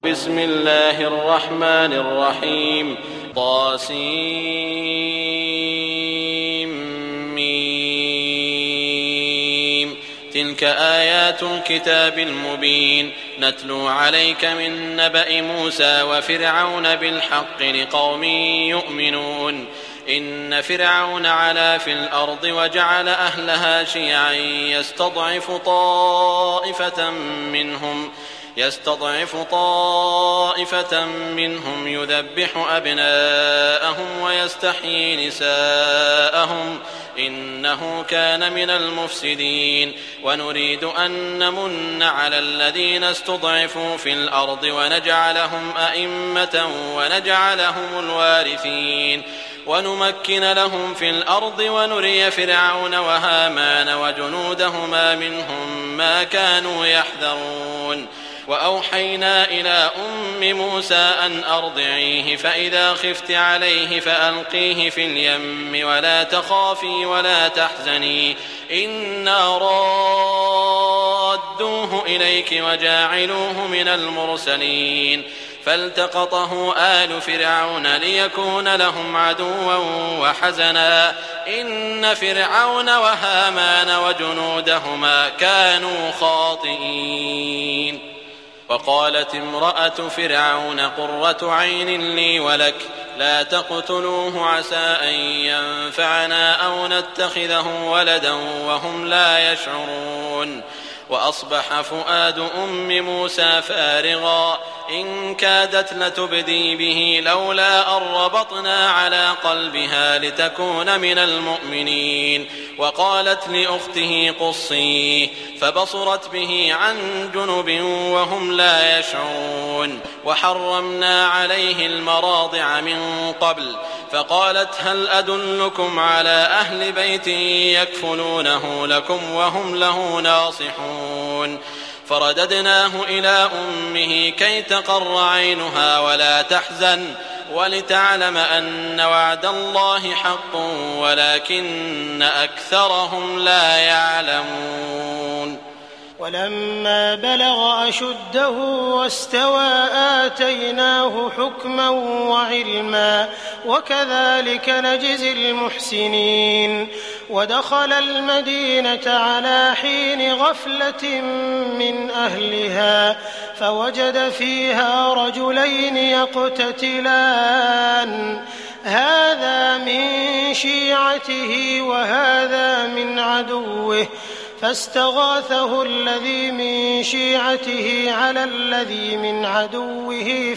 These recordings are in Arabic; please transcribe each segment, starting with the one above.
بسم الله الرحمن الرحيم. طاسيم. تلك آيات الكتاب المبين نتلو عليك من نبأ موسى وفرعون بالحق لقوم يؤمنون. إن فرعون علا في الأرض وجعل أهلها شيعا يستضعف طائفة منهم يذبح أبناءهم ويستحيي نساءهم إنه كان من المفسدين. ونريد أن نمن على الذين استضعفوا في الأرض ونجعلهم أئمة ونجعلهم الوارثين ونمكن لهم في الأرض ونري فرعون وهامان وجنودهما منهم ما كانوا يحذرون. وأوحينا إلى أم موسى أن أرضعيه فإذا خفت عليه فألقيه في اليم ولا تخافي ولا تحزني إنا رادوه إليك وجاعلوه من المرسلين. فالتقطه آل فرعون ليكون لهم عدوا وحزنا إن فرعون وهامان وجنودهما كانوا خاطئين. وقالت امرأة فرعون قرة عين لي ولك لا تقتلوه عسى أن ينفعنا أو نتخذه ولدا وهم لا يشعرون. وأصبح فؤاد أم موسى فارغا إن كادت لتبدي به لولا أن ربطنا على قلبها لتكون من المؤمنين. وقالت لأخته قصيه فبصرت به عن جنب وهم لا يشعرون. وحرمنا عليه المراضع من قبل فقالت هل أدلكم على أهل بيت يكفلونه لكم وهم له ناصحون. فرددناه إلى أمه كي تقر عينها ولا تحزن ولتعلم أن وعد الله حق ولكن أكثرهم لا يعلمون. ولما بلغ أشده واستوى آتيناه حكما وعلما وكذلك نجزي المحسنين. ودخل المدينة على حين غفلة من أهلها فوجد فيها رجلين يقتتلان هذا من شيعته وهذا من عدوه فاستغاثه الذي من شيعته على الذي من عدوه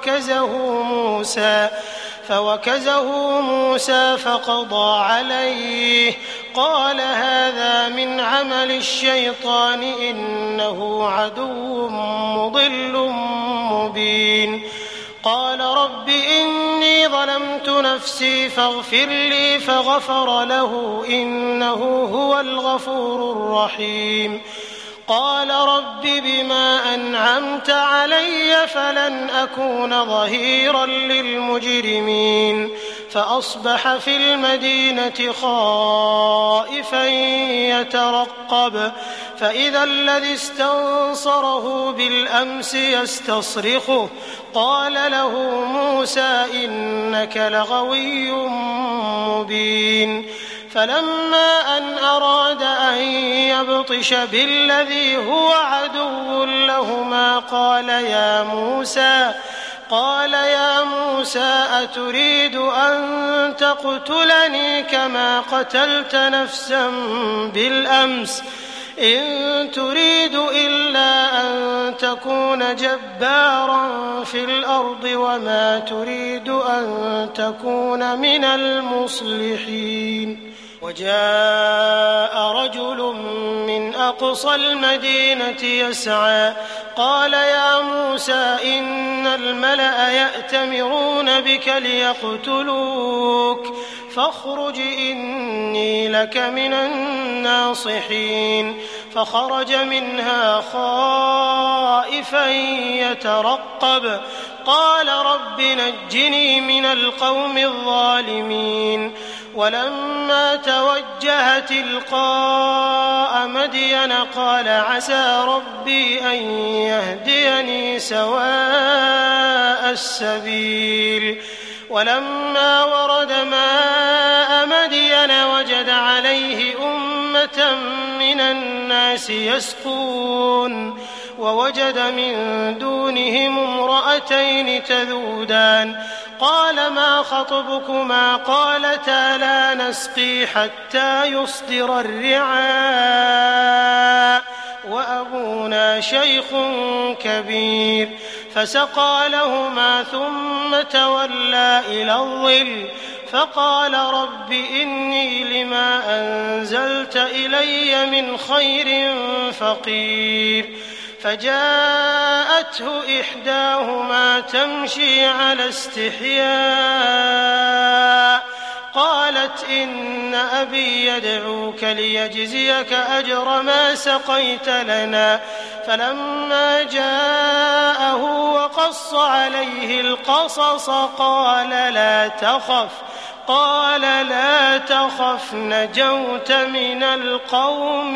فوكزه موسى فقضى عليه قال هذا من عمل الشيطان إنه عدو مضل مبين. قال رب إني ظلمت نفسي فاغفر لي فغفر له إنه هو الغفور الرحيم. قال رب بما أنعمت علي فلن أكون ظهيرا للمجرمين. فأصبح في المدينة خائفا يترقب فإذا الذي استنصره بالأمس يستصرخه قال له موسى إنك لغوي مبين. فلما أن أراد أن يبطش بالذي هو عدو لهما قال يا موسى أتريد أن تقتلني كما قتلت نفسا بالأمس إن تريد إلا أن تكون جبارا في الأرض وما تريد أن تكون من المصلحين. وجاء رجل من أقصى المدينة يسعى قال يا موسى إن الملأ يأتمرون بك ليقتلوك فاخرج إني لك من الناصحين. فخرج منها خائفا يترقب قال رب نجني من القوم الظالمين. ولما توجه تلقاء مدين قال عسى ربي أن يهديني سواء السبيل ولما ورد ماء مدين وجد عليه أمة من الناس يسقون ووجد من دونهم امرأتين تذودان قال ما خطبكما قالتا لا نسقي حتى يصدر الرعاء وأبونا شيخ كبير فسقى لهما ثم تولى إلى الظل فقال رب إني لما أنزلت إلي من خير فقير فجاءته إحداهما تمشي على استحياء قالت إن أبي يدعوك ليجزيك أجر ما سقيت لنا فلما جاءه وقص عليه القصص قال لا تخف نجوت من القوم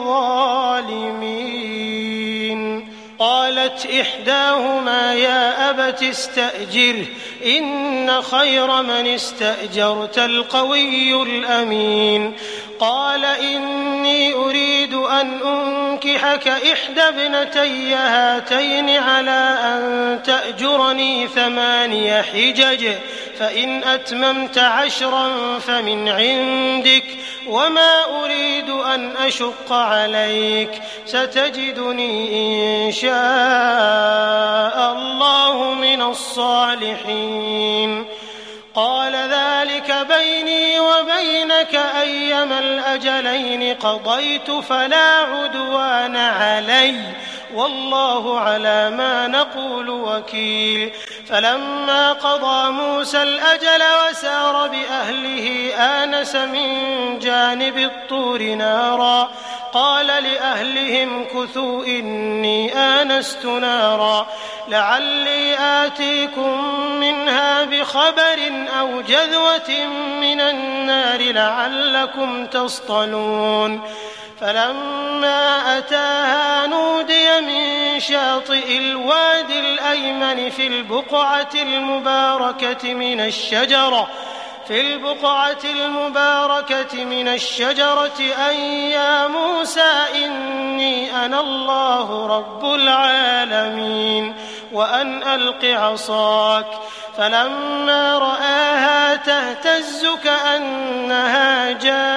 الظالمين قالت إحداهما يا أبت استأجره إن خير من استأجرت القوي الأمين قال إني أريد أن أنكحك إحدى ابنتي هاتين على أن تأجرني 8 حجج فإن أتممت 10 فمن عندك وما أريد أن أشق عليك ستجدني إن شاء الله من الصالحين قال ذلك بيني وبينك أيما الأجلين قضيت فلا عدوان علي والله على ما نقول وكيل فلما قضى موسى الأجل وسار بأهله آنس من جانب الطور نارا قال لأهلهم كثوا إني آنست نارا لعلي آتيكم منها بخبر أو جذوة من النار لعلكم تصطلون فلما أتاها نودي من شاطئ الوادي الأيمن في البقعة المباركة من الشجرة أن يا موسى إني أنا الله رب العالمين وأن ألق عصاك فلما رآها تهتز كأنها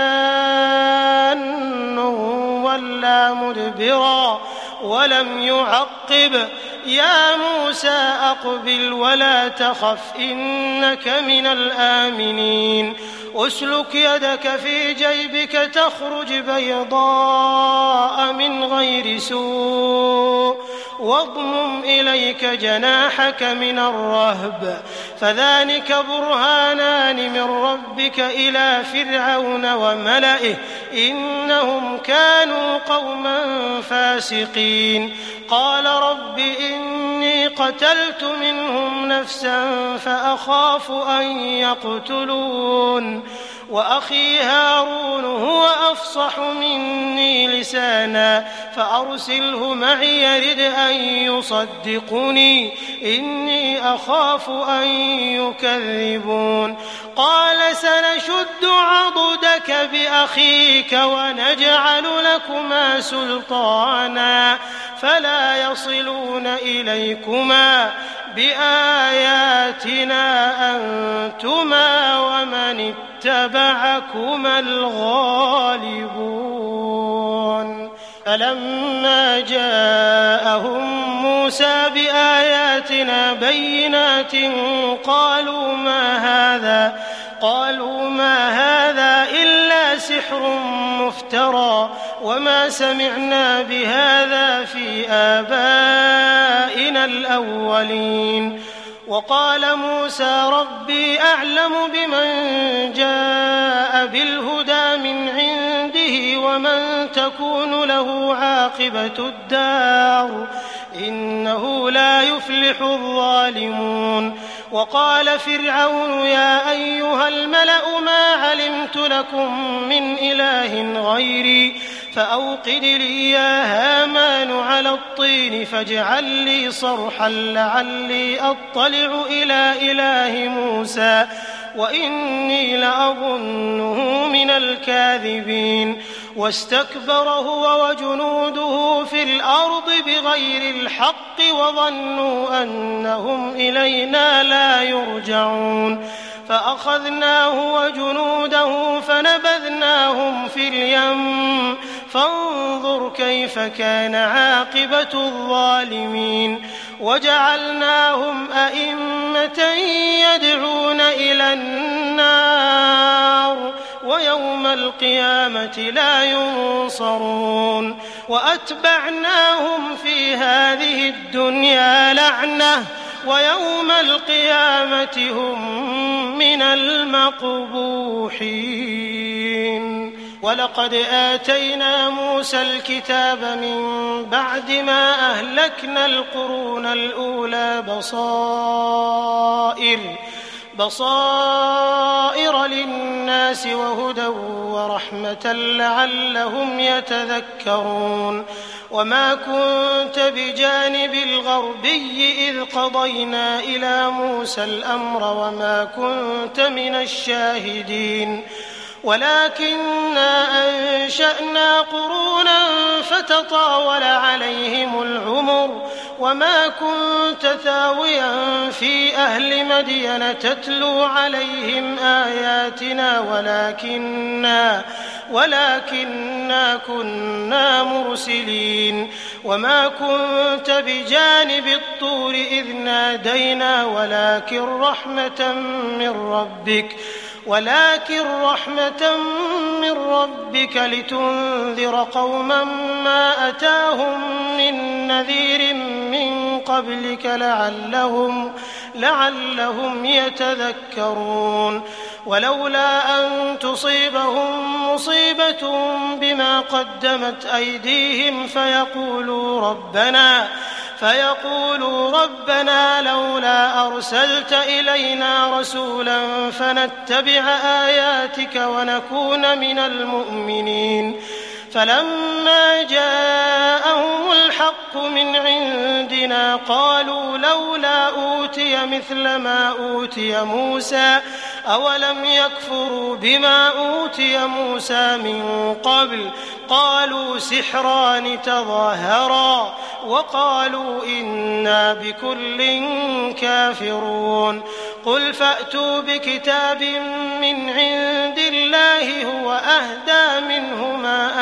جان ولا مدبرا ولم يعقب يا موسى أقبل ولا تخف إنك من الآمنين أسلك يدك في جيبك تخرج بيضاء من غير سوء واضمم إليك جناحك من الرهب فذلك برهانان من ربك إلى فرعون وملئه إنهم كانوا قوما فاسقين قال رب إني قتلت منهم نفسا فأخاف أن يقتلون وأخي هارون هو أفصح مني لسانا فأرسله معي يرد أن يصدقني إني أخاف أن يكذبون قال سنشد عضدك بأخيك ونجعل لكما سلطانا فلا يصلون إليكما بآياتنا أنتما ومن اتبعكما الغالبون فلما جاءهم موسى بآياتنا بينات قالوا ما هذا إلا سحر مفترى وما سمعنا بهذا في آبائنا الأولين وقال موسى ربي أعلم بمن جاء بالهدى من عنده ومن تكون له عاقبة الدار إنه لا يفلح الظالمون. وقال فرعون يا أيها الملأ ما علمت لكم من إله غيري فأوقد لي يا هامان على الطين فاجعل لي صرحا لعلي أطلع إلى إله موسى وإني لأظنه من الكاذبين. واستكبر هو وجنوده في الأرض بغير الحق وظنوا أنهم إلينا لا يرجعون. فأخذناه وجنوده فنبذناهم في اليم فانظر كيف كان عاقبة الظالمين. وجعلناهم أئمة يدعون إلى النار ويوم القيامة لا ينصرون. وأتبعناهم في هذه الدنيا لعنة ويوم القيامة هم من المقبوحين. ولقد آتينا موسى الكتاب من بعد ما أهلكنا القرون الأولى بصائر للناس وهدى ورحمة لعلهم يتذكرون. وما كنت بجانب الغربي إذ قضينا إلى موسى الأمر وما كنت من الشاهدين ولكننا أنشأنا قرونا فتطاول عليهم العمر وما كنت ثاويا في أهل مدين تتلو عليهم آياتنا ولكننا كنا مرسلين. وما كنت بجانب الطور إذ نادينا ولكن رحمة من ربك لتنذر قوما ما أتاهم من نذير من قبلك لعلهم يتذكرون. ولولا أن تصيبهم مصيبة بما قدمت أيديهم فيقولوا ربنا لولا أرسلت إلينا رسولا فنتبع آياتك ونكون من المؤمنين. فلما جاءهم الحق من عندنا قالوا لولا أوتي مثل ما أوتي موسى أولم يكفروا بما أوتي موسى من قبل قالوا سحران تظاهرا وقالوا إنا بكل كافرون. قل فأتوا بكتاب من عند الله هو أهدى منه ما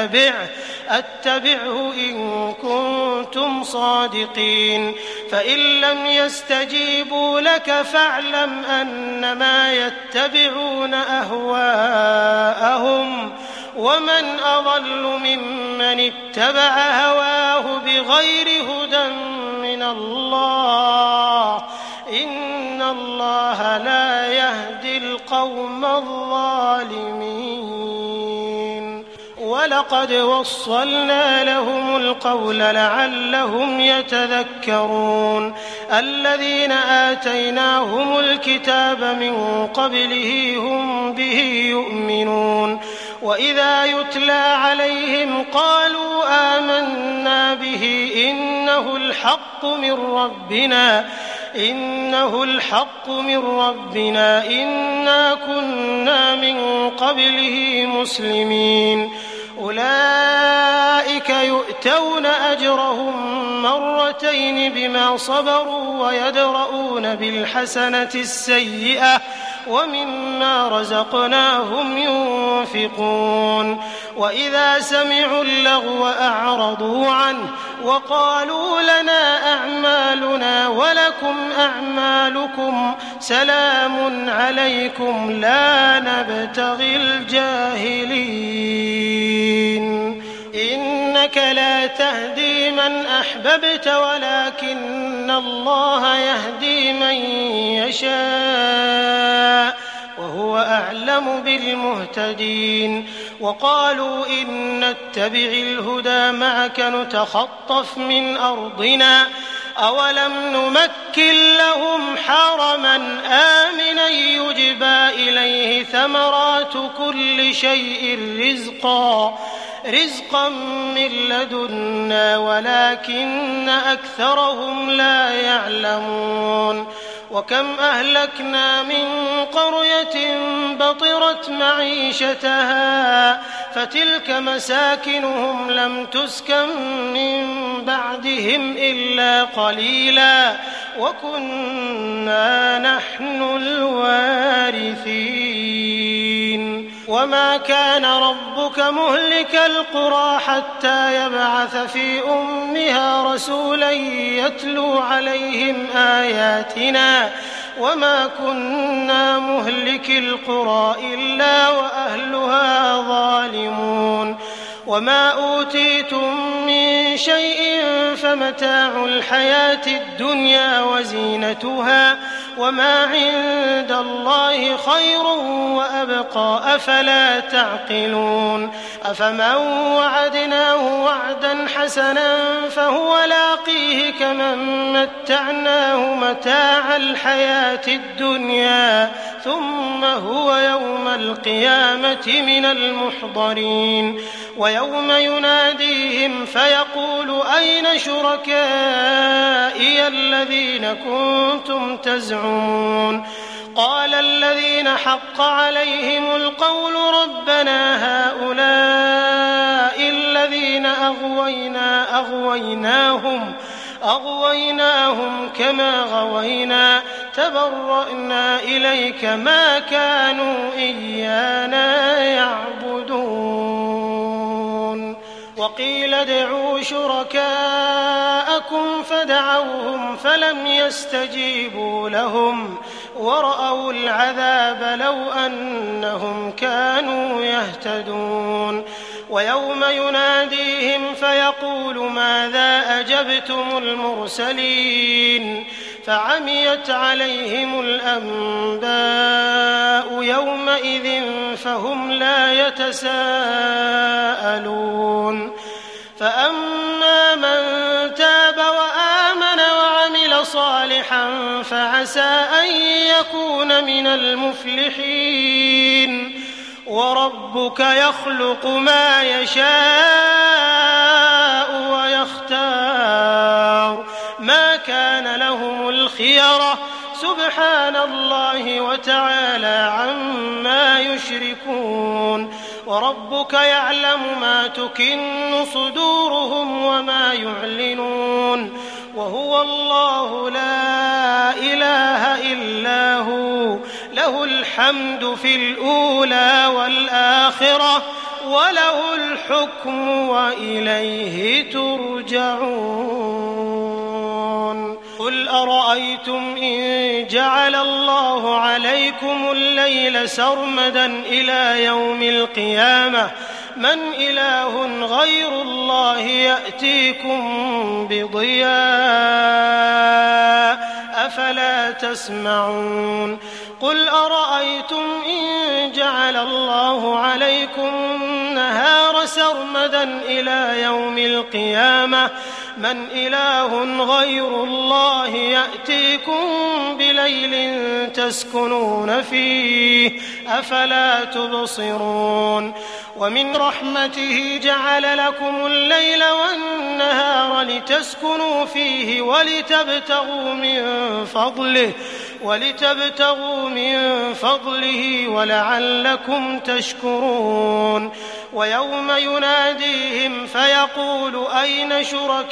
أتبعه إن كنتم صادقين. فإن لم يستجيبوا لك فاعلم أنما يتبعون أهواءهم ومن أضل ممن اتبع هواه بغير هدى من الله إن الله لا يهدي القوم الظالمين. ولقد وصلنا لهم القول لعلهم يتذكرون. الذين آتيناهم الكتاب من قبله هم به يؤمنون. وإذا يتلى عليهم قالوا آمنا به إنه الحق من ربنا إنا كنا من قبله مسلمين. أولئك يؤتون أجرهم مرتين بما صبروا ويدرؤون بالحسنة السيئة ومما رزقناهم ينفقون. وإذا سمعوا اللغو أعرضوا عنه وقالوا لنا أعمالنا ولكم أعمالكم سلام عليكم لا نبتغي الجاهلين. إنك لا تهدي من أحببت ولكن الله يهدي من يشاء وهو أعلم بالمهتدين. وقالوا إن نتبع الهدى معك نتخطف من أرضنا أولم نمكن لهم حرما آمنا يجبى إليه ثمرات كل شيء رزقا من لدنا ولكن أكثرهم لا يعلمون. وكم أهلكنا من قرية بطرت معيشتها فتلك مساكنهم لم تسكن من بعدهم إلا قليلا وكنا نحن الوارثين. وما كان ربك مهلك القرى حتى يبعث في أمها رسولا يتلو عليهم آياتنا وما كنا مهلك القرى إلا وأهلها ظالمون. وما أوتيتم من شيء فمتاع الحياة الدنيا وزينتها وما عند الله خير وأبقى أفلا تعقلون. أفمن وعدناه وعدا حسنا فهو لاقيه كمن متعناه متاع الحياة الدنيا ثم هو يوم القيامة من المحضرين. ويوم يناديهم فيقول أين شركائي الذين كنتم تزعمون قال الذين حق عليهم القول ربنا هؤلاء الذين أغويناهم كما غوينا تبرأنا إليك ما كانوا إيانا يعبدون. وقيل ادعوا شركاءكم فدعوهم فلم يستجيبوا لهم ورأوا العذاب لو أنهم كانوا يهتدون. ويوم يناديهم فيقول ماذا أجبتم المرسلين فعميت عليهم الأنباء يومئذ فهم لا يتساءلون. فأما من تاب وآمن وعمل صالحا فعسى أن يكون من المفلحين. وربك يخلق ما يشاء ويختار ما كان لهم الخيرة سبحان الله وتعالى عما يشركون. وربك يعلم ما تكن صدورهم وما يعلنون وهو الله لا إله إلا هو له الحمد في الأولى والآخرة وله الحكم وإليه ترجعون. قل أرأيتم إن جعل الله عليكم الليل سرمدا إلى يوم القيامة من إله غير الله يأتيكم بضياء أفلا تسمعون. قل أرأيتم إن جعل الله عليكم النهار سرمدا إلى يوم القيامة من إله غير الله يأتيكم بليل تسكنون فيه أفلا تبصرون. ومن رحمته جعل لكم الليل والنهار لتسكنوا فيه ولتبتغوا من فضله ولعلكم تشكرون. ويوم يناديهم فيقول أين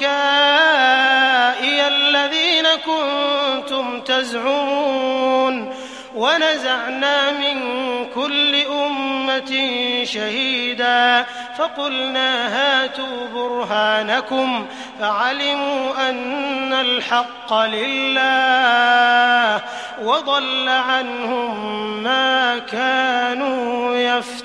شركائي الذين كنتم تزعمون ونزعنا من كل أمة شهيدا فقلنا هاتوا برهانكم فعلموا أن الحق لله وضل عنهم ما كانوا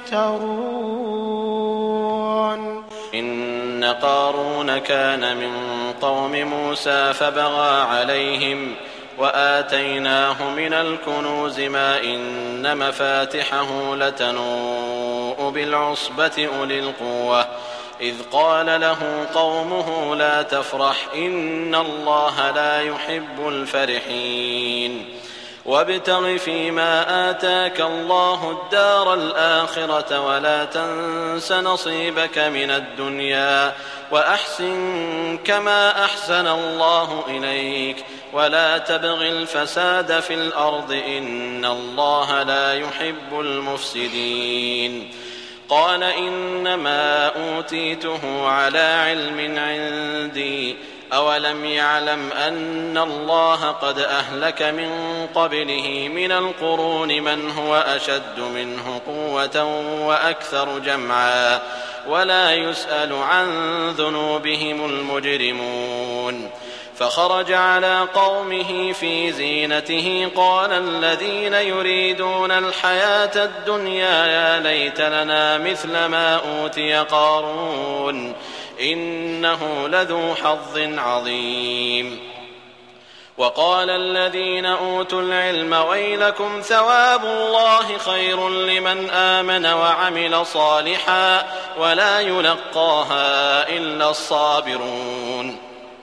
يفترون. إن قارون كان من قوم موسى فبغى عليهم وآتيناه من الكنوز ما إن مفاتحه لتنوء بالعصبة أولي القوة إذ قال له قومه لا تفرح إن الله لا يحب الفرحين وابتغ فيما آتاك الله الدار الآخرة ولا تنس نصيبك من الدنيا وأحسن كما أحسن الله إليك ولا تبغ الفساد في الأرض إن الله لا يحب المفسدين قال إنما أوتيته على علم عندي أولم يعلم أن الله قد أهلك من قبله من القرون من هو أشد منه قوة وأكثر جمعا ولا يسأل عن ذنوبهم المجرمون فخرج على قومه في زينته قال الذين يريدون الحياة الدنيا يا ليت لنا مثل ما أوتي قارون إنه لذو حظ عظيم وقال الذين أوتوا العلم ويلكم ثواب الله خير لمن آمن وعمل صالحا ولا يلقاها إلا الصابرون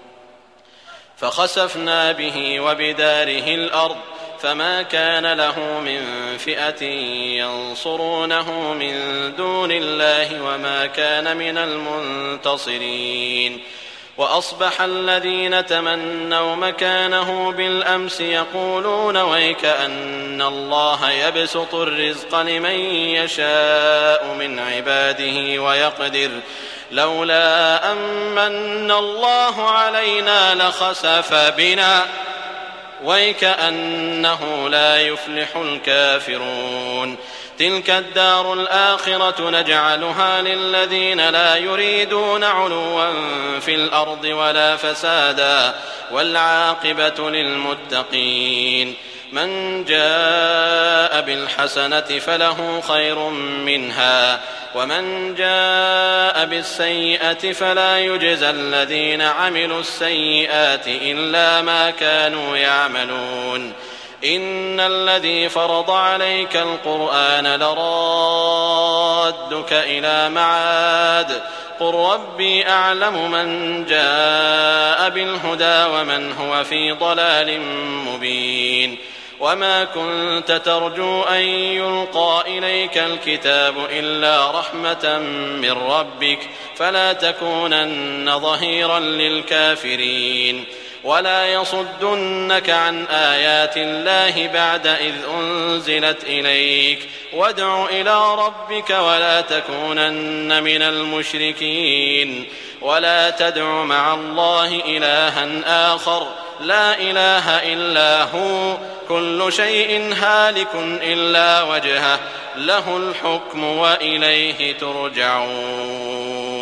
فخسفنا به وبداره الأرض فما كان له من فئة ينصرونه من دون الله وما كان من المنتصرين وأصبح الذين تمنوا مكانه بالأمس يقولون ويك أن الله يبسط الرزق لمن يشاء من عباده ويقدر لولا أمن الله علينا لخسف بنا ويكأنه لا يفلح الكافرون تلك الدار الآخرة نجعلها للذين لا يريدون علوا في الأرض ولا فسادا والعاقبة للمتقين من جاء بالحسنة فله خير منها ومن جاء بالسيئة فلا يجزى الذين عملوا السيئات إلا ما كانوا يعملون إن الذي فرض عليك القرآن لرادك إلى معاد قل ربي أعلم من جاء بالهدى ومن هو في ضلال مبين وما كنت ترجو أن يلقى إليك الكتاب إلا رحمة من ربك فلا تكونن ظهيرا للكافرين ولا يصدنك عن آيات الله بعد إذ أنزلت إليك وادع إلى ربك ولا تكونن من المشركين ولا تدع مع الله إلها آخر لا إله إلا هو كل شيء هالك إلا وجهه له الحكم وإليه ترجعون